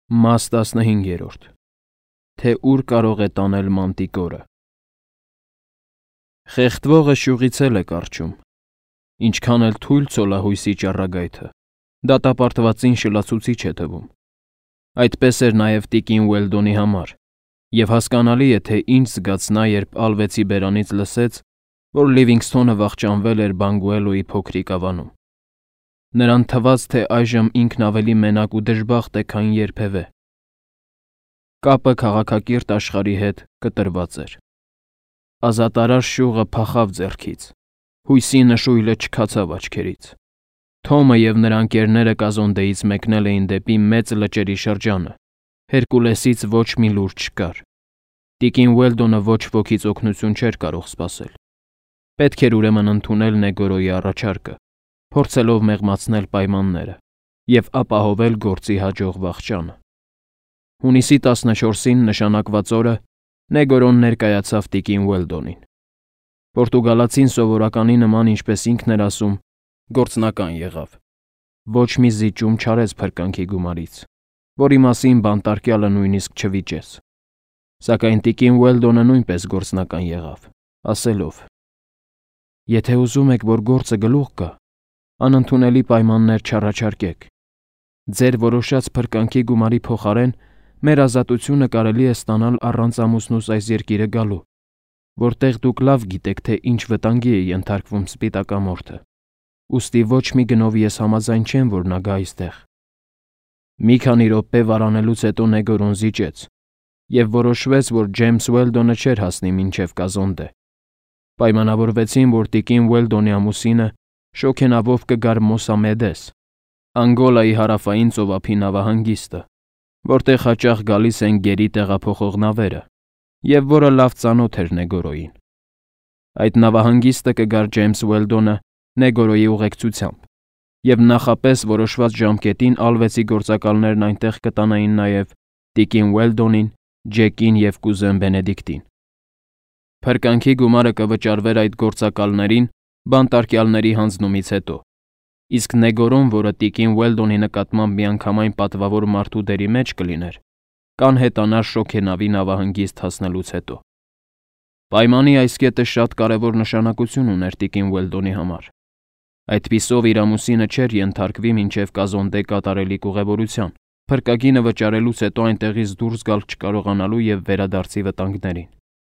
Մաս 15. Թե ուր կարող է տանել մանտիկորը։ Խեղդվողը շյուղից է կառչում, ինչքան էլ թույլ ցոլահույսի ճառագայթը, դատապարտվածին շլացուցիչ է թվում։ Այդպես էր նաև տիկին Ուելդոնի համար, և հասկանալի է, թե ինչ զգաց նա, երբ ալվեցի բերանից լսեց, որ Լիվինգսթոնը վախճանվել էր Բանգուելոյի փոքրիկ ավանում։ Նրան թվաց, թե այժմ ինքն ավելի մենակ ու դժբախտ է, քան երբևէ։ Կապը քաղաքակիրթ աշխարհի հետ կտրված էր։ Ազատարար շյուղը փախավ ձեռքից, հույսի նշույլը չքացավ աչքերից։ Թոմը և նրա ընկերները կազոնդեից մեկնել էին դեպի մեծ լճերի շրջանը, Հերկուլեսից ոչ մի լուր չկար։ Տիկին Ուելդոնը ոչ ոքից օգնություն չէր կարող սպասել։ Պետք էր ուրեմն ընդունել Նեգորոյի առաջարկը, փորձելով մեղմացնել պայմանները և ապահովել գործի հաջող վախճանը։ Հունիսի 14-ին նշանակված օրը Նեգորոն ներկայացավ տիկին Ուելդոնին։ Պորտուգալացին սովորականի նման, ինչպես ինքն էր ասում, գործնական եղավ։ Ոչ մի զիջում չարեց փրկանքի գումարից, որի մասին բանտարկյալը նույնիսկ չվիճեց։ Սակայն տիկին Ուելդոնը նույնպես գործնական եղավ, ասելով. «Եթե ուզում եք, որ գործը գլուխ գա, անընդունելի պայմաններ չառաջարկեք։ Ձեր որոշած փրկանքի գումարի փոխարեն մեր ազատությունը կարելի է ստանալ առանց ամուսնուս այս երկիրը գալու, որտեղ դուք լավ գիտեք, թե ինչ վտանգի է ենթարկվում սպիտակամորթը։ Ուստի ոչ մի գնով ես համաձայն չեմ, որ նա գա այստեղ»։ Մի քանի րոպե վարանելուց հետո Նեգորոն զիջեց, և որոշվեց, որ Ջեյմս Ուելդոնը չէր հասնի մինչև Կազոնդե։ Պայմանավորվեցին, որ տիկին Ուելդոնի ամուսինը շոգենավով կգար Մոսամեդես, Անգոլայի հարավային ծովափի նավահանգիստը, որտեղ հաճախ գալիս են գերի տեղափոխող նավերը, և որը լավ ծանոթ էր Նեգորոյին։ Այդ նավահանգիստը կգար Ջեյմս Ուելդոնը Նեգորոյի ուղեկցությամբ, և նախապես որոշված ժամկետին ալվեցի գործակալներն այնտեղ կտանային նաև տիկին Ուելդոնին, Ջեկին և կուզեն Բենեդիկտին։ Փրկանքի գումարը կվճարվեր այդ գործակալներին բանտարկյալների հանձնումից հետո, իսկ Նեգորոն, որը տիկին Ուելդոնի նկատմամբ միանգամայն պատվավոր մարդու դերի մեջ կլիներ, կանհետանար շոգենավի նավահանգիստ հասնելուց հետո։ Պայմանի այս կետը շատ կարևոր նշանակություն ուներ տիկին Ուելդոնի համար։ Այդպիսով իր ամուսինը չէր ենթարկվի մինչև Կազոնդե կատարելիք ուղևորության, փրկագինը վճարելուց հետո այնտեղից դուրս գալ չկարողանալու և վերադարձի վտանգներին։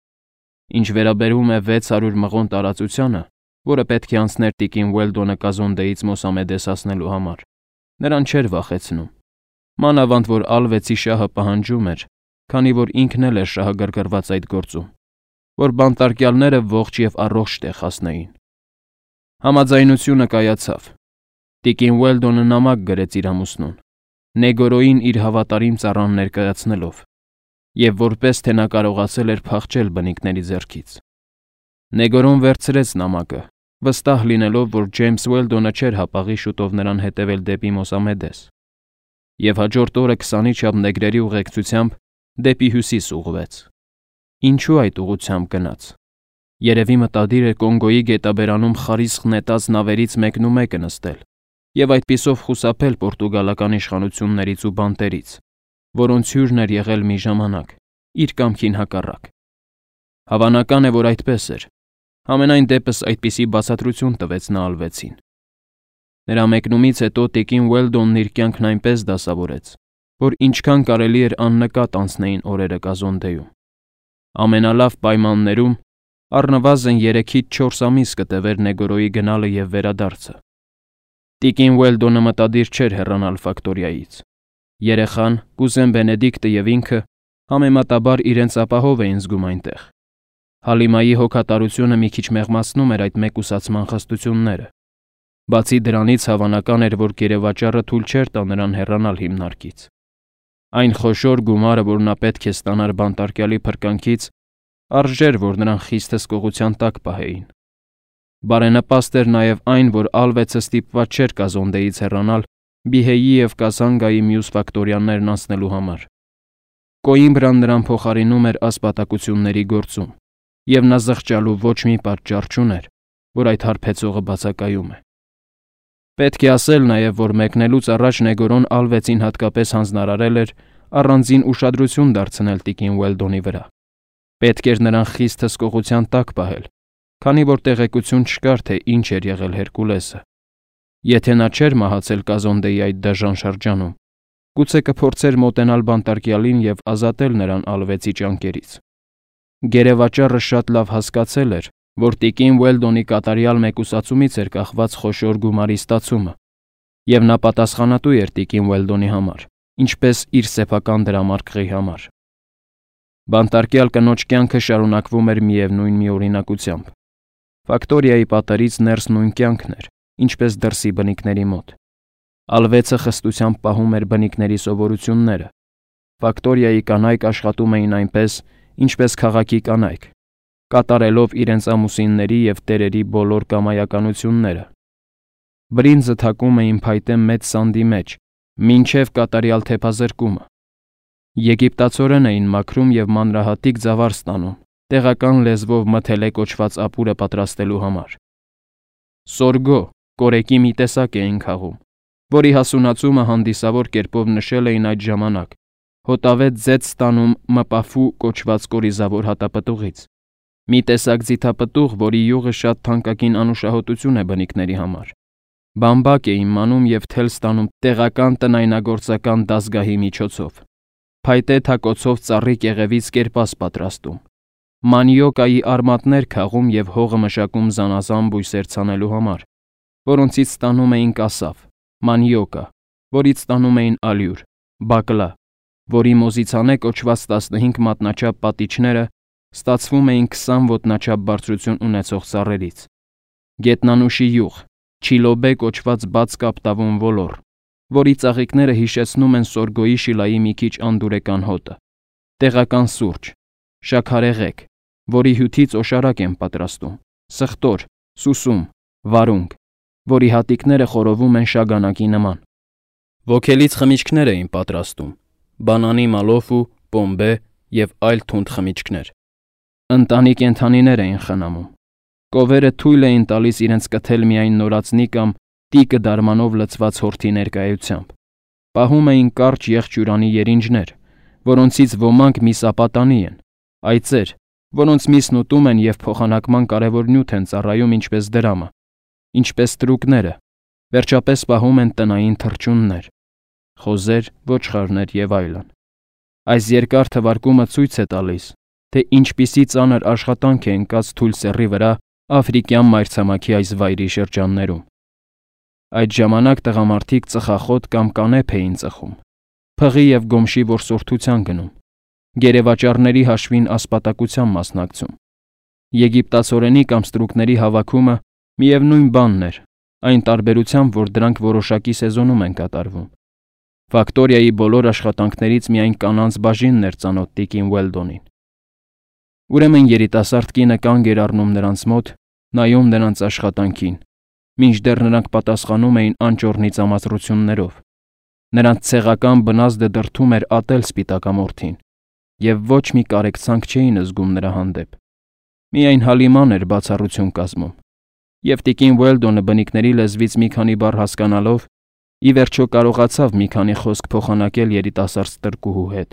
Ինչ վերաբերում է 600 մղոն տարածությանը, որը պետք է անցներ տիկին Ուելդոնը Կազոնդեից Մոսամեդես հասնելու համար, նրան չէր վախեցնում։ Մանավանդ որ ալվեցի շահը պահանջում էր, քանի որ ինքն էլ էր շահագրգռված այդ գործում, որ բանտարկյալները ողջ և առողջ տեղ հասնեին։ Համաձայնությունը կայացավ։ Տիկին Ուելդոնը նամակ գրեց իր ամուսնուն, Նեգորոյին իր հավատարիմ ծառան ներկայացնելով, և որպես թե նա կարողացել էր փախչել բնիկների ձեռքից։ Նեգորոն վերցրեց նամակը, վստահ լինելով, որ Ջեյմս Ուելդոնը չէր հապաղի շուտով նրան հետևել դեպի Մոսամեդես, և հաջորդ օրը 20-ի չափ նեգրերի ուղեկցությամբ դեպի հյուսիս ուղղվեց։ Ինչու այդ ուղղությամբ գնաց։ Երևի մտադիր էր Կոնգոյի գետաբերանում խարիսխ նետած նավերից մեկնումեկը նստել և այդպիսով խուսափել պորտուգալական իշխանություններից ու բանտերից, որոնց հյուրն էր եղել մի ժամանակ, իր կամքին հակառակ։ Հավանական է, որ այդպես էր։ Համենայն դեպս այդպիսի բացատրություն տվեց նա ալվեցին։ Նրա մեկնումից հետո տիկին Ուելդոնն իր կյանքն այնպես դասավորեց, որ ինչքան կարելի էր աննկատ անցնեին օրերը Կազոնդեում։ Ամենալավ պայմաններում առնվազն 3-ից 4 ամիս կտևեր Նեգորոյի գնալը և վերադարձը։ Տիկին Ուելդոնը մտադիր չէր հեռանալ ֆակտորիայից։ Երեխան, կուզեն Բենեդիկտը և ինքը համեմատաբար իրենց ապահով էին զգում այնտեղ։ Հալիմայի հոգատարությունը մի քիչ մեղմացնում էր այդ մեկուսացման խստությունները։ Բացի դրանից հավանական էր, որ գերեվաճառը թույլ չէր տա նրան հեռանալ հիմնարկից։ Այն խոշոր գումարը, որ նա պետք է ստանար բանտարկյալի փրկանքից, արժեր, որ նրան խիստ հսկողության տակ պահեին։ Բարենպաստ էր նաև այն, որ ալվեցը ստիպված չէր Կազոնդեից հեռանալ Բիհեյի և Կասանգայի մյուս ֆակտորիաներն անցնելու համար։ Կոիմբրան նրան փոխարինում էր ասպատակությունների գործում, և նա զղջալու ոչ մի պատճառ չուներ, որ այդ հարբեցողը բացակայում է։ Պետք է ասել նաև, որ մեկնելուց առաջ Նեգորոն ալվեցին հատկապես հանձնարարել էր առանձին ուշադրություն դարձնել տիկին Ուելդոնի վրա։ Պետք էր նրան խիստ հսկողության տակ պահել, քանի որ տեղեկություն չկար, թե ինչ էր եղել Հերկուլեսը։ Եթե նա չէր մահացել Կազոնդեի այդ դաժան շրջանում, գուցե կփորձեր մոտենալ բանտարկյալին և ազատել նրան ալվեցի ճանկերից։ Գերեվաճառը շատ լավ հասկացել էր, որ տիկին Ուելդոնի կատարյալ մեկուսացումից էր կախված խոշոր գումարի ստացումը, և նա պատասխանատու էր տիկին Ուելդոնի համար, ինչպես իր սեփական դրամարկղի համար։ Բանտարկյալ կնոջ կյանքը շարունակվում էր միևնույն միօրինակությամբ։ Ֆակտորիայի պատերից ներս նույն կյանքն էր, ինչպես դրսի բնիկների մոտ։ Ալվեցը խստությամբ պահում էր բնիկների սովորությունները։ Ֆակտորիայի կանայք աշխատում էին այնպես, ինչպես քաղաքի կանայք, կատարելով իրենց ամուսինների և տերերի բոլոր կամայականությունները։ Բրինձը թակում էին փայտե մեծ սանդի մեջ, մինչև կատարյալ թեփազրկումը։ Եգիպտացորեն էին մաքրում և մանրահատիկ ձավար ստանում, տեղական լեզվով մթելե կոչված ապուրը պատրաստելու համար։ Սորգո, կորեկի մի տեսակ էին քաղում, որի հասունացումը հանդիսավոր կերպով նշել էին այդ ժամանակ, հոտավետ ձեծ ստանում մպաֆու կոչված կորիզավոր հատապտուղից։ Մի տեսակ ձիթապտուղ, որի յուղը շատ թանկագին անուշահոտություն է բնիկների համար։ Բամբակ էին մանում և թել ստանում տեղական տնայնագործական դասգահի միջոցով։ Փայտե թակոցով ծառի կեղևից կերպաս պատրաստում։ Մանիոկայի արմատներ քաղում և հողը մշակում զանազան բույսեր ցանելու համար, որոնցից ստանում էին կասավ, մանիոկա, որից ստանում էին ալյուր, բակլա, որի մոզիցանե կոչված 15 մատնաչափ պատիճները ստացվում էին 20 ոտնաչափ բարձրություն ունեցող ծառերից, գետնանուշի յուղ, չիլոբե կոչված բաց կապտավուն ոլոր, որի ծաղիկները հիշեցնում են Սորգոյի շիլայի մի քիչ անդուրեկան հոտը, տեղական սուրճ, շաքարեղեգ, որի հյութից օշարակ են պատրաստում, սխտոր, սուսում, վարունգ, որի հատիկները խորովում են շագանակի նման։ Ոգելից խմիչքներ էին պատրաստում, բանանի մալոֆու, պոմբե և այլ թունդ խմիչքներ։ Ընտանի կենդանիներ էին խնամում։ Կովերը թույլ էին տալիս իրենց կթել միայն նորածնի կամ տիկը դարմանով լցված հորթի ներկայությամբ։ Պահում էին կարճ եղջյուրանի երինջներ, որոնցից ոմանք միսապատանի են, այծեր, որոնց միսն ուտում են և փոխանակման կարևոր նյութ են ծառայում ինչպես դրամը, ինչպես տրուկները, վերջապես պահում են տնային թռչուններ, խոզեր, ոչխարներ և այլն։ Այս երկար թվարկումը ցույց է տալիս, թե ինչպիսի ծանր աշխատանք է ընկած թույլ սեռի վրա աֆրիկյան մայրցամաքի այս վայրի շրջաններում։ Այդ ժամանակ տղամարդիկ ծխախոտ կամ կանեփ էին ծխում, փղի և գոմշի որսորդության գնում, գերեվաճառների հաշվին ասպատակության մասնակցում։ Եգիպտացորենի կամ ստրուկների հավաքումը միևնույն բանն էր, այն տարբերությամբ, որ դրանք որոշակի սեզոնում են կատարվում։ Ֆակտորիայի բոլոր աշխատանքներից միայն կանանց բաժինն էր ծանոթ տիկին Ուելդոնին։ Ուրեմն երիտասարդ կինը կանգ էր առնում նրանց մոտ, նայում նրանց աշխատանքին, մինչդեռ նրանք պատասխանում էին անճոռնի ծամածրություններով։ Նրանց ցեղական բնազդը դրդում էր ատել սպիտակամորթին, և ոչ մի կարեկցանք չէին զգում նրա հանդեպ։ Միայն հալիման էր բացառություն կազմում, և տիկին Ուելդոնը բնիկների լեզվից մի քանի բառ հասկանալով, ի վերջո կարողացավ մի քանի խոսք փոխանակել երիտասարդ ստրկուհու հետ։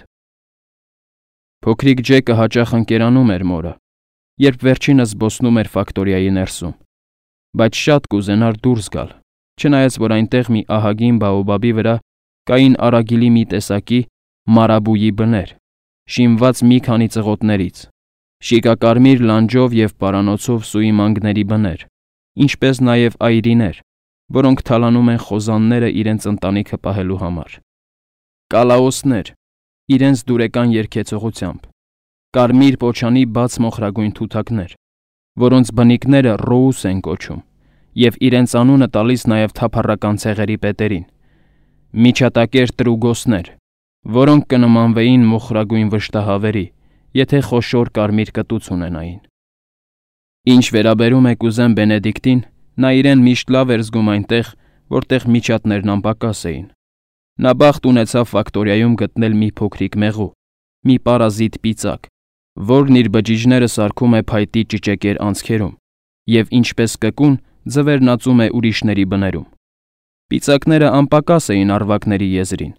Փոքրիկ Ջեկը հաճախ ընկերանում էր մորը, երբ վերջինս զբոսնում էր ֆակտորիայի ներսում, բայց շատ կուզենար դուրս գալ, չնայած որ այնտեղ մի ահագին բաոբաբի վրա կային արագիլի մի տեսակի մարաբույի բներ, շինված մի քանի ծղոտներից, շիկակարմիր լանջով և պարանոցով սուի մանգների բներ, ինչպես նաև այրիներ, որոնք թալանում են խոզանները իրենց ընտանիքը պահելու համար, կալաոսներ, իրենց դուրեկան երգեցողությամբ, կարմիր պոչանի բաց մոխրագույն թութակներ, որոնց բնիկները ռոուս են կոչում, և իրենց անունը տալիս նաև թափառական ցեղերի պետերին, միջատակեր տրուգոսներ, որոնք կնմանվեին մոխրագույն վշտահավերի, եթե խոշոր կարմիր կտուց ունենային։ Ինչ վերաբերում է կուզեն Բենեդիկտին, նա իրեն միշտ լավ էր զգում այնտեղ, որտեղ միջատներն անպակաս էին։ Նա բախտ ունեցավ ֆակտորիայում գտնել մի փոքրիկ մեղու, մի պարազիտ պիծակ, որն իր բջիջները սարքում է փայտի ճիճեկեր անցքերում և ինչպես կկուն ձվերն ածում է ուրիշների բներում։ Պիծակները անպակաս էին առվակների եզրին,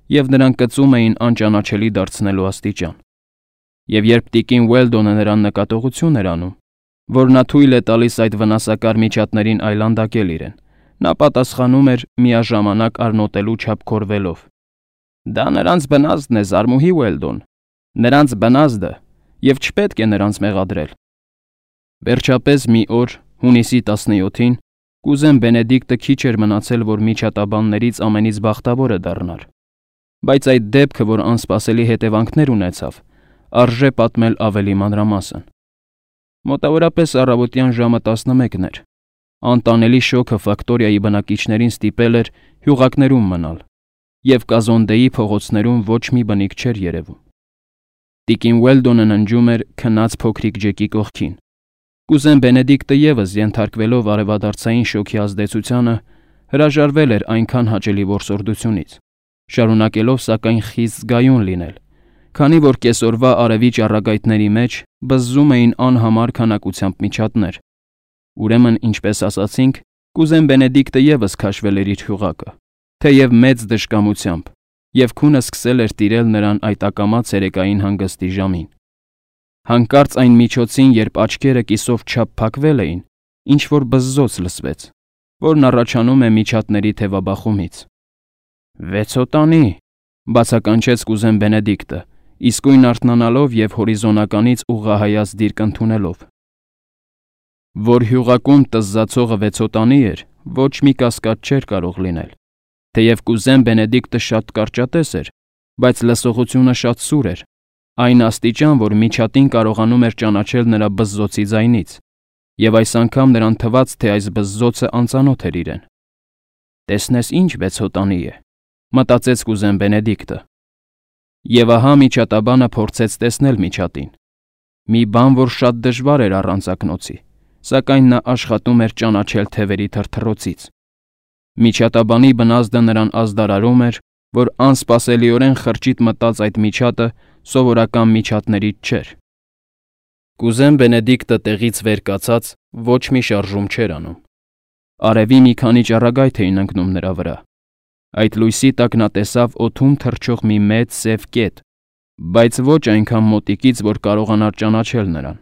և նրան կծում էին անճանաչելի դարձնելու աստիճան։ Եվ երբ տիկին Ուելդոնը նրան նկատողություն էր անում, որ նա թույլ է տալիս այդ վնասակար միջատներին այլանդակել իրեն, նա պատասխանում էր միաժամանակ արնոտելու չափ քորվելով. «Դա նրանց բնազդն է, Զարմուհի Ուելդոն, նրանց բնազդը, և չպետք է նրանց մեղադրել»։ Վերջապես մի օր, հունիսի 17-ին, կուզեն Բենեդիկտը քիչ էր մնացել, որ միջատաբաններից ամենից բախտավորը դառնար։ Բայց այդ դեպքը, որ անսպասելի հետևանքներ ունեցավ, արժե պատմել ավելի մանրամասն։ Մոտավորապես առավոտյան ժամը 11-ն էր։ Անտանելի շոգը Ֆակտորիայի բնակիչներին ստիպել էր հյուղակներում մնալ, և Կազոնդեի փողոցներում ոչ մի բնիկ չէր երևում։ Տիկին Ուելդոնը ննջում էր քնած փոքրիկ Ջեկի կողքին։ Կուզեն Բենեդիկտը ևս ենթարկվելով արևադարձային շոգի ազդեցությանը, հրաժարվել էր այնքան հաճելի որսորդությունից, շարունակելով սակայն խիստ զգայուն լինել, քանի որ կեսօրվա արևի ճառագայթների մեջ բզզում էին անհամար քանակությամբ միջատներ։ Ուրեմն, ինչպես ասացինք, կուզեն Բենեդիկտը ևս քաշվել էր իր հյուղակը, թեև մեծ դժկամությամբ, և քունը սկսել էր տիրել նրան այդ ակամա ցերեկային հանգստի ժամին։ Հանկարծ այն միջոցին, երբ աչքերը կիսով չափ փակվել էին, ինչ-որ բզզոց լսվեց, որն առաջանում է միջատների թևաբախումից։ «Վեցոտանի», բացականչեց կուզեն Բենեդիկտը, իսկույն արթնանալով և հորիզոնականից ուղղահայաց դիրք ընդունելով։ Որ հյուղակում տզզացողը վեցոտանի էր, ոչ մի կասկած չէր կարող լինել։ Թեև կուզեն Բենեդիկտը շատ կարճատես էր, բայց լսողությունը շատ սուր էր, այն աստիճան, որ միջատին կարողանում էր ճանաչել նրա բզզոցի ձայնից, և այս անգամ նրան թվաց, թե այս բզզոցը անծանոթ էր իրեն։ «Տեսնես ինչ վեցոտանի է», մտածեց կուզեն Բենեդիկտը։ Եվ ահա միջատաբանը փորձեց տեսնել միջատին։ Մի բան, որ շատ դժվար էր առանց ակնոցի, սակայն նա աշխատում էր ճանաչել թևերի թրթռոցից։ Միջատաբանի բնազդը նրան ազդարարում էր, որ անսպասելիորեն խրճիթ մտած այդ միջատը սովորական միջատներից չէր։ Կուզեն Բենեդիկտը տեղից վեր կացած ոչ մի շարժում չէր անում։ Արևի մի քանի ճառագայթ էին ընկնում նրա վրա։ Այդ լույսի տակ նա տեսավ օդում թռչող մի մեծ սև կետ, բայց ոչ այնքան մոտիկից, որ կարողանար ճանաչել նրան։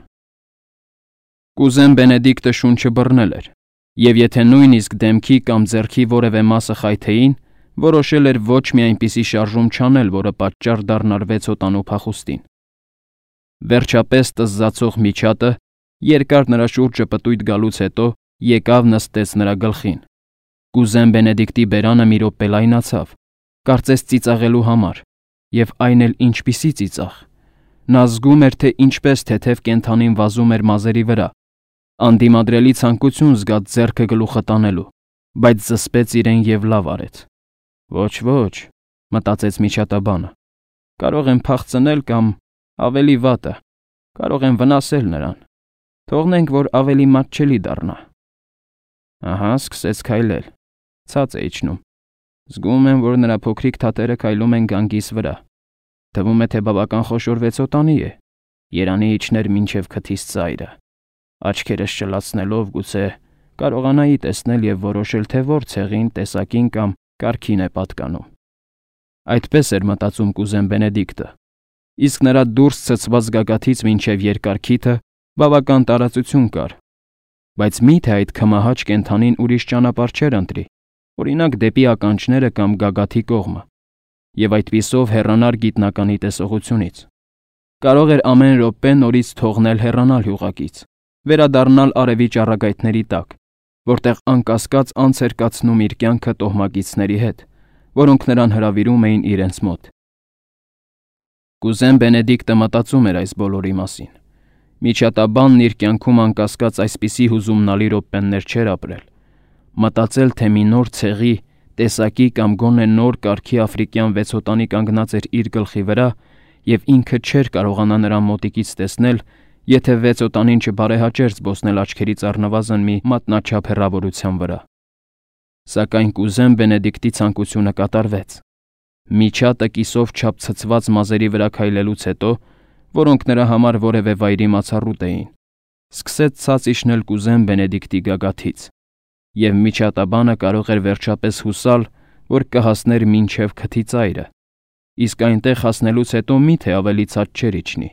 Կուզեն Բենեդիկտը շունչը բռնել էր, և եթե նույնիսկ դեմքի կամ ձեռքի որևէ մասը խայթեին, որոշել էր ոչ մի այնպիսի շարժում չանել, որը պատճառ դառնար վեցոտանու փախուստին։ Վերջապես տզզացող միջատը, երկար նրա շուրջը պտույտ գալուց հետո, եկավ նստեց նրա գլխին։ Կուզեն Բենեդիկտի բերանը մի րոպե լայնացավ, կարծես ծիծաղելու համար, և այն էլ ինչպիսի ծիծաղ։ Նա զգում էր, թե ինչպես թեթև կենդանին վազում էր մազերի վրա, անդիմադրելի ցանկություն զգաց ձեռքը գլուխը տանելու, բայց զսպեց իրեն և լավ արեց։ «Ոչ, մտածեց միջատաբանը, կարող եմ փախցնել կամ, ավելի վատը, կարող եմ վնասել նրան։ Թողնենք, որ ավելի մատչելի դառնա»։ Ահա, սկսեց քայլել, ցած է իջնում։ Զգում եմ, որ նրա փոքրիկ թաթերը քայլում են գանգիս վրա։ Թվում է, թե բավական խոշոր վեցոտանի է։ Երանի իջներ մինչև քթիս ծայրը։ Աչքերս շլացնելով գուցե կարողանայի տեսնել և որոշել, թե որ ցեղին, տեսակին կամ կարգին է պատկանում։ Այդպես էր մտածում կուզեն Բենեդիկտը, իսկ նրա դուրս ցցված գագաթից մինչև երկար քիթը բավական տարածություն կար, բայց մի՞թե այդ քմահաճ կենդանին ուրիշ ճանապարհ չէր ընտրի, օրինակ դեպի ականջները կամ գագաթի կողմը, և այդպիսով հեռանար գիտնականի տեսողությունից։ Կարող էր ամեն րոպե նորից թողնել հեռանալ հյուղակից, վերադառնալ արևի ճառագայթների տակ, որտեղ անկասկած անց էր կացնում իր կյանքը տոհմակիցների հետ, որոնք նրան հրավիրում էին իրենց մոտ։ Կուզեն Բենեդիկտը մտածում էր այս բոլորի մասին։ Միջատաբանն իր կյանքում անկասկած այսպիսի հուզումնալի րոպեներ չէր ապրել։ Մտածել, թե մի նոր ցեղի, տեսակի կամ գոնե նոր կարգի աֆրիկյան վեցոտանի կանգնած էր իր գլխի վրա, և ինքը չէր կարողանա նրան մոտիկից տեսնել, եթե վեցոտանին չբարեհաճեր զբոսնել աչքերից առնվազն մի մատնաչափ հեռավորության վրա։ Սակայն կուզեն Բենեդիկտի ցանկությունը կատարվեց։ Միջատը կիսով չափ ցցված մազերի վրա քայլելուց հետո, որոնք նրա համար որևէ վայրի մացառուտ էին, սկսեց ցած իջնել կուզեն Բենեդիկտի գագաթից, և միջատաբանը կարող էր վերջապես հուսալ, որ կհասներ մինչև քթի ծայրը, իսկ այնտեղ հասնելուց հետո միթե ավելի ցած չէր իջնի։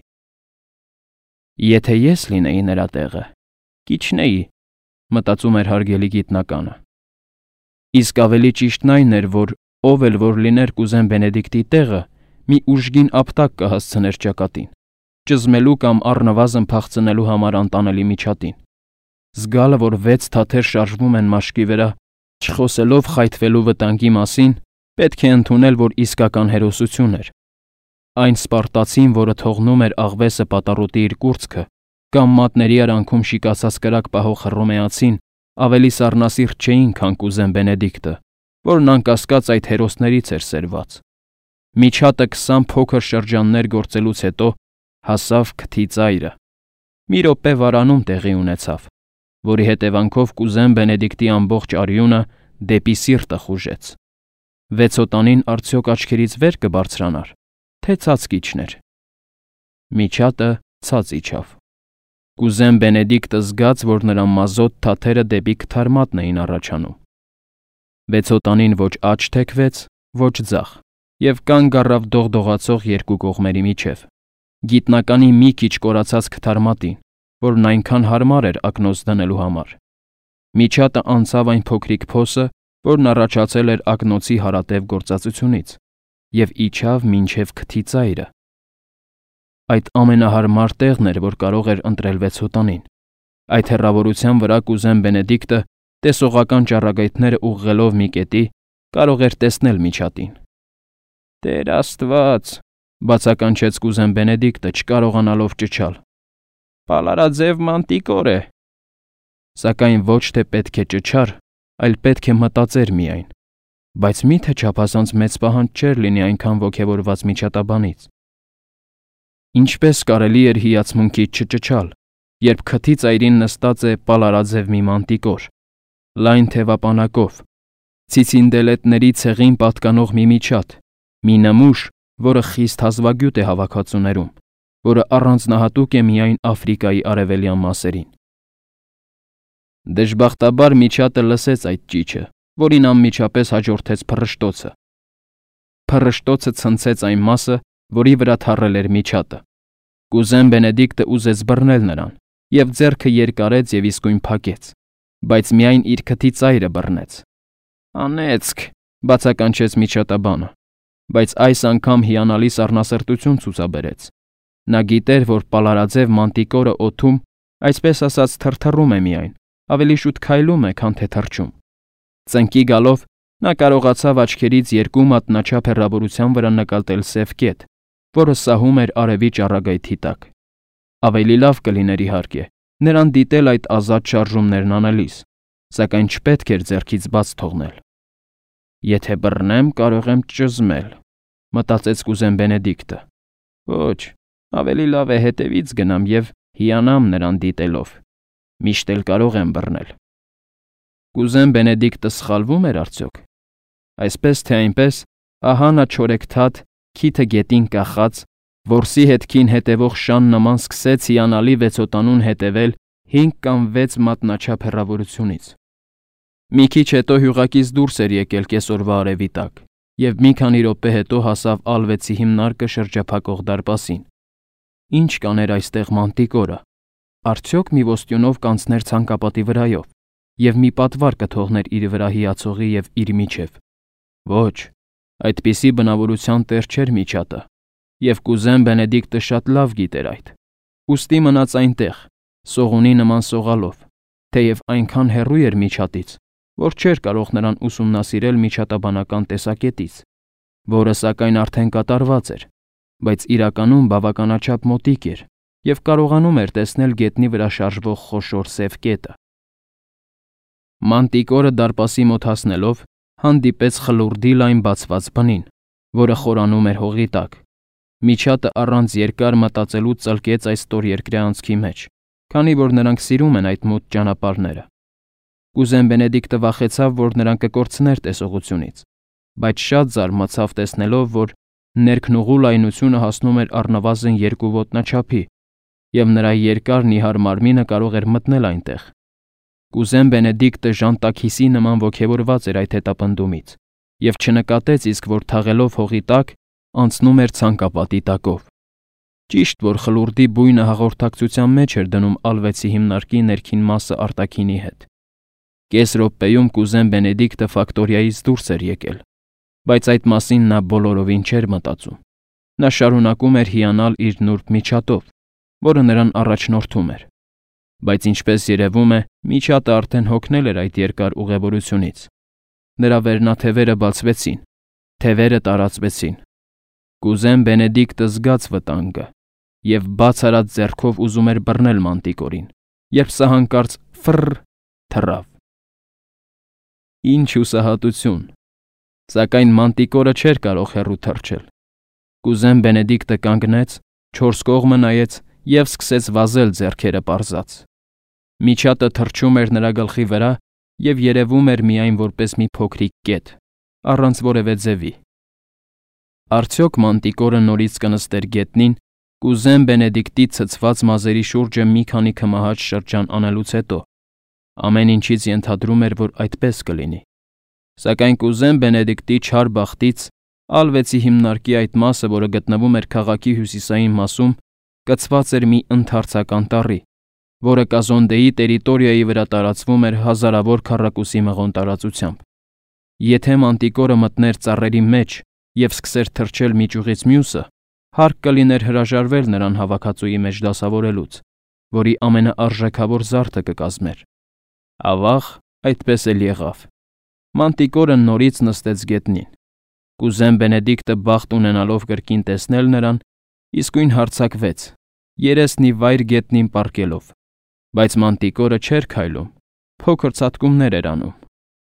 Եթե ես լինեի նրա տեղը, կիջնեի, մտածում էր հարգելի գիտնականը։ Իսկ ավելի ճիշտն այն էր, որ ով էլ որ լիներ կուզեն Բենեդիկտի տեղը, մի ուժգին ապտակ կհասցներ ճակատին, ճզմելու կամ առնվազն փախցնելու համար անտանելի միջատին։ Զգալը, որ 6 թաթեր շարժվում են մաշկի վրա, չխոսելով խայթվելու վտանգի մասին, պետք է ընդունել, որ իսկական հերոսություն էր։ Այն սպարտացին, որը թողնում էր աղվեսը պատառոտի իր կուրծքը, կամ մատների արանքում շիկացած կրակ պահող հռոմեացին, ավելի սառնասիրտ չէին, քան կուզեն Բենեդիկտը, որն անկասկած այդ հերոսներից էր սերված։ Միջատը 20 փոքր շրջաններ գործելուց հետո հասավ քթի ծայրը։ Մի րոպե վարանում տեղի ունեցավ, որի հետևանքով կուզեն Բենեդիկտի ամբողջ արյունը դեպի սիրտը խուժեց։ Վեցոտանին արդյոք աչքերից վեր կբարձրանար, թե ցած կիջներ։ Միջատը ցած իջավ։ Կուզեն Բենեդիկտը զգաց, որ նրա մազոտ թաթերը դեպի քթարմատն էին առաջանում։ Վեցոտանին ոչ աջ թեքվեց, ոչ ձախ, եւ կանգ առավ դողդողացող երկու կողմերի միջև։ Գիտնականի մի քիչ կորացած քթարմատին, որն այնքան հարմար էր ակնոց դնելու համար։ Միջատը անցավ այն փոքրիկ փոսը, որն առաջացել էր ակնոցի հարատև գործածությունից, եւ իջավ մինչև քթի ծայրը։ Այդ ամենահարմար տեղն էր, որ կարող էր ընտրել Վեցոտանին։ Այդ հեռավորության վրա կուզեն Բենեդիկտը, տեսողական ճառագայթները ուղղելով մի կետի, կարող էր տեսնել միջատին։ «Տեր Աստված», բացականչեց կուզեն Բենեդիկտը, չկարողանալով ճչալ։ «Պալարաձև մանտիկոր է»։ Սակայն ոչ թե պետք է ճչար, այլ պետք է մտածեր միայն։ Բայց մի՞թե չափազանց մեծ պահանջ չէր լինի այնքան ոգևորված միջատաբանից։ Ինչպես կարելի էր հիացմունքից չճչալ, երբ քթի ծայրին նստած է պալարաձև մի մանտիկոր, լայն թևապանակով, ցիցինդելետների ցեղին պատկանող մի միջատ, մի նմուշ, որը խիստ հազվագյուտ է հավաքածուներում, որը առանձնահատուկ է միայն Աֆրիկայի արևելյան մասերին։ Դժբախտաբար միջատը լսեց այդ ճիչը, որին անմիջապես հաջորդեց փռշտոցը։ Փռշտոցը ցնցեց այն մասը, որի վրա թռել էր միջատը։ Կուզեն Բենեդիկտը ուզեց բռնել նրան, եւ ձեռքը երկարեց եւ իսկույն փակեց, բայց միայն իր քթի ծայրը բռնեց։ «Անեծք», բացականչեց միջատաբանը, բայց այս անգամ հիանալի սառնասրտություն ցուցաբերեց։ Նա գիտեր, որ պալարաձև մանտիկորը օդում, այսպես ասած, թրթռում է միայն, ավելի շուտ քայլում է, քան թե թռչում։ Ծնկի գալով նա կարողացավ աչքերից 2 մատնաչափ հեռավորության վրա նկատել սև կետ, որը սահում էր արևի ճառագայթի տակ։ Ավելի լավ կլիներ, իհարկե, նրան դիտել այդ ազատ շարժումներն անելիս, սակայն չպետք էր ձեռքից բաց թողնել։ «Եթե բռնեմ, կարող եմ ճզմել», մտածեց կուզեն Բենեդիկտը։ «Ոչ, ավելի լավ է հետևից գնամ եւ հիանամ նրան դիտելով։ Միշտ էլ կարող եմ բռնել»։ Կուզեն Բենեդիկտը սխալվում էր արդյոք։ Այսպես թե այնպես, ահա նա չորեքթաթ, քիթը գետին կախած, որսի հետքին հետևող շան նման սկսեց հիանալի Վեցոտանուն հետևել 5 կամ 6 մատնաչափ հեռավորությունից։ Մի քիչ հետո հյուղակից դուրս էր եկել կեսօրվա արևի տակ, եւ մի քանի րոպե հետո հասավ ալվեցի հիմնարկը շրջափակող դարպասին։ Ինչ կաներ այստեղ մանտիկորը։ Արդյոք մի ոստյունով կանցներ ցանկապատի վրայով եւ մի պատվար կթողներ իր վրա հիացողի եւ իր միջև։ Ոչ, այդպիսի բնավորության տեր չէր միջատը, եւ կուզեն Բենեդիկտը շատ լավ գիտեր այդ։ Ուստի մնաց այնտեղ, սողունի նման սողալով, թեև այնքան հեռու էր միջատից, որ չէր կարող նրան ուսումնասիրել միջատաբանական տեսակետից, որը սակայն արդեն կատարված էր, բայց իրականում բավականաչափ մոտիկ էր եւ կարողանում էր տեսնել գետնի վրա շարժվող խոշոր սև կետը։ Մանտիկորը դարպասի մոտ հասնելով հանդիպեց խլուրդի լայն բացված բնին, որը խորանում էր հողի տակ։ Միջատը առանց երկար մտածելու ծլկեց այս ստորերկրյա անցքի մեջ, քանի որ նրանք սիրում են այդ մութ ճանապարհները։ Կուզեն Բենեդիկտը վախեցավ, որ նրան կկորցներ տեսողությունից, բայց շատ զարմացավ տեսնելով, որ ներքնուղու լայնությունը հասնում էր առնվազն 2 ոտնաչափի, եւ նրա երկար նիհար մարմինը կարող էր մտնել այնտեղ։ Կուզեն Բենեդիկտը ժանտաքիսի նման ոգևորված էր այդ հետապնդումից, եւ չնկատեց իսկ, որ թաղելով հողի տակ, անցնում էր ցանկապատի տակով։ Ճիշտ որ խլուրդի բույնը հաղորդակցության մեջ էր դնում ալվեցի հիմնարկի ներքին մասը արտաքինի հետ։ Կես րոպեում կուզեն Բենեդիկտը ֆակտորիայից դուրս էր եկել, բայց այդ մասին նա բոլորովին չէր մտածում։ Նա շարունակում էր հիանալ իր նուրբ միջատով, որը նրան առաջնորդում էր։ Բայց ինչպես երևում է, միջատը արդեն հոգնել էր այդ երկար ուղևորությունից։ Նրա վերնաթևերը բացվեցին, թևերը տարածվեցին։ Կուզեն Բենեդիկտը զգաց վտանգը և բաց արած ձեռքով ուզում էր բռնել Մանտիկորին, երբ սա հանկարծ ֆռ թռավ։ Ինչ հուսահատություն։ Սակայն Մանտիկորը չէր կարող հեռու թռչել։ Կուզեն Բենեդիկտը կանգնեց, չորս կողմը նայեց և սկսեց վազել ձեռքերը պարզած։ Միջատը թռչում էր նրա գլխի վրա և երևում էր միայն որպես մի փոքրիկ կետ, առանց որևէ ձևի։ Արդյոք Մանտիկորը նորից կնստեր գետնին, կուզեն Բենեդիկտի ցցված մազերի շուրջը մի քանի քմահաճ շրջան անելուց հետո։ Ամեն ինչից ենթադրում էր, որ այդպես կլինի։ Սակայն կուզեն Բենեդիկտի չար բախտից ալվեցի հիմնարկի այդ մասը, որը գտնվում էր քաղաքի հյուսիսային մասում, կցված էր մի ընդարձակ անտառի, որը Կազոնդեի տերիտորիայի վրա տարածվում էր հազարավոր քառակուսի մղոն տարածությամբ։ Եթե Մանտիկորը մտներ ծառերի մեջ և սկսեր թռչել մի ճյուղից մյուսը, հարկ կլիներ հրաժարվել նրան հավաքածուի մեջ դասավորելուց, որի ամենաարժեքավոր զարդը կկազմեր։ Ավաղ, այդպես էլ եղավ։ Մանտիկորը նորից նստեց գետնին։ Կուզեն Բենեդիկտը բախտ ունենալով կրկին տեսնել նրան, իսկույն հարձակվեց, երեսն ի վայր գետնին պառկելով, բայց Մանտիկորը չէր քայլում, փոքր ցատկումներ էր անում։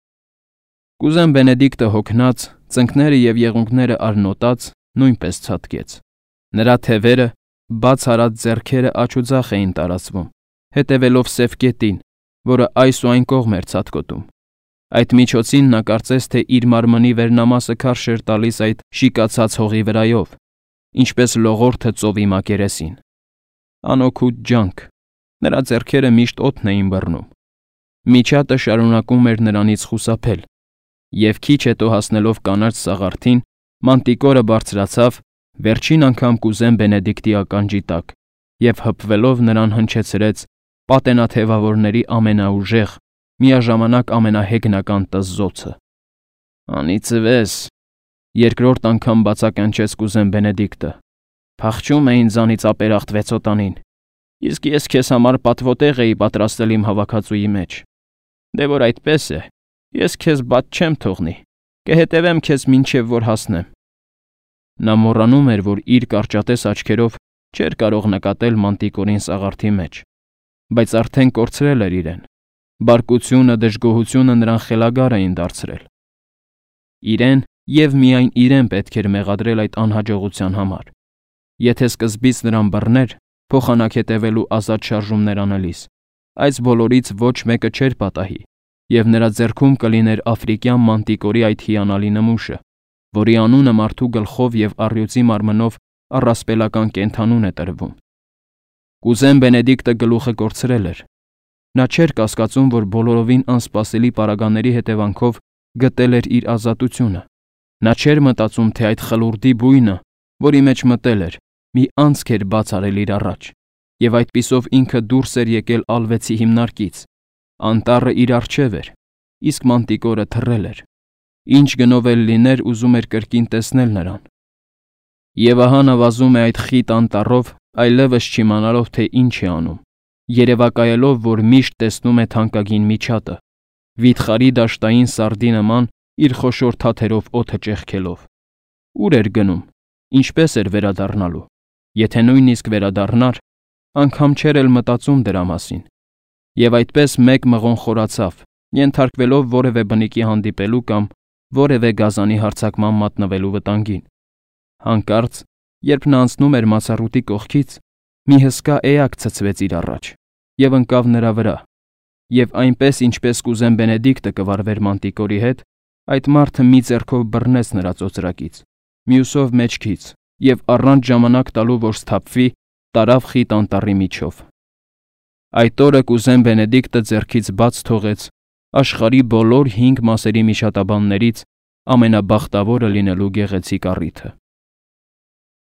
Կուզեն Բենեդիկտը հոգնած, ծնկները և եղունգները արնոտած, նույնպես ցատկեց։ Նրա թևերը, բաց արած ձեռքերը աջուձախ էին տարածվում, հետևելով սև կետին, որը այս ու այն կողմ էր ցատկոտում։ Այդ միջոցին նա կարծես թե իր մարմնի վերնամասը քարշ էր տալիս այդ շիկացած հողի վրայով, ինչպես լողորդը ծովի մակերեսին։ Անօգուտ ջանք։ Նրա ձեռքերը միշտ օդն էին բռնում։ Միջատը շարունակում էր նրանից խուսափել, և քիչ հետո հասնելով կանաչ սաղարթին, Մանտիկորը բարձրացավ, վերջին անգամ կուզեն Բենեդիկտի ականջի տակ և հպվելով նրան հնչեցրեց պատենաթևավորների ամենաուժեղ, միաժամանակ ամենահեգնական տզզոցը։ «Անիծվես», երկրորդ անգամ բացականչեց կուզեն Բենեդիկտը։ «Փախչում է ինձանից ապերախտ վեցոտանին, իսկ ես քեզ համար պատվոտեղ էի պատրաստել իմ հավաքածուի մեջ։ Դե որ այդպես է, ես քեզ բաց չեմ թողնի, կհետևեմ քեզ մինչև որ հասնեմ»։ Նա մոռանում էր, որ իր կարճատես աչքերով չէր կարող նկատել Մանտիկորին սաղարթի մեջ, բայց արդեն կորցրել էր իրեն։ Բարկությունը, դժգոհությունը նրան խելագար էին դարձրել։ Իրեն և միայն իրեն պետք էր մեղադրել այդ անհաջողության համար։ Եթե սկզբից նրան բռներ, փոխանակետևելու ազատ շարժումներ անելիս, այս բոլորից ոչ մեկը չէր պատահի, և նրա ձեռքում կլիներ աֆրիկյան Մանտիկորի այդ հիանալի նմուշը, որի անունը մարդու գլխով և առյուծի մարմնով առասպելական կենդանուն է տրվում։ Կուզեն Բենեդիկտը գլուխը կորցրել էր։ Նա չէր կասկածում, որ բոլորովին անսպասելի պարագաների հետևանքով գտել էր իր ազատությունը։ Նա չէր մտածում, թե այդ խլուրդի բույնը, որի մեջ մտել էր, մի անցք էր բաց արել իր առաջ, և այդպիսով ինքը դուրս էր եկել ալվեցի հիմնարկից։ Անտառը իր առջև էր, իսկ Մանտիկորը թռել էր։ Ինչ գնով էլ լիներ, ուզում էր կրկին տեսնել նրան։ Եվ ահա նա վազում է այդ խիտ անտառով, այլևս չիմանալով, թե ինչ է անում, երևակայելով, որ միշտ տեսնում է թանկագին միջատը, վիթխարի դաշտային սարդի նման իր խոշոր թաթերով օդը ճեղքելով։ Ուր էր գնում, ինչպես էր վերադառնալու։ Եթե նույնիսկ վերադառնար, անգամ չէր էլ մտածում դրա մասին։ Եվ այդպես մեկ մղոն խորացավ, ենթարկվելով որևէ բնիկի հանդիպելու կամ որևէ գազանի հարձակման մատնվելու վտանգին։ Հանկարծ, երբ նա անցնում էր մացառուտի կողքից, մի հսկա էակ ցցվեց իր առաջ և ընկավ նրա վրա, և այնպես, ինչպես կուզեն Բենեդիկտը կվարվեր Մանտիկորի հետ, այդ մարդը մի ձեռքով բռնեց նրա ծոծրակից, մյուսով մեջքից և առանց ժամանակ տալու, որ սթափվի, տարավ խիտ անտառի միջով։ Այդ օրը կուզեն Բենեդիկտը ձեռքից բաց թողեց աշխարհի բոլոր 5 մասերի միջատաբաններից ամենաբախտավորը լինելու գեղեցիկ առիթը։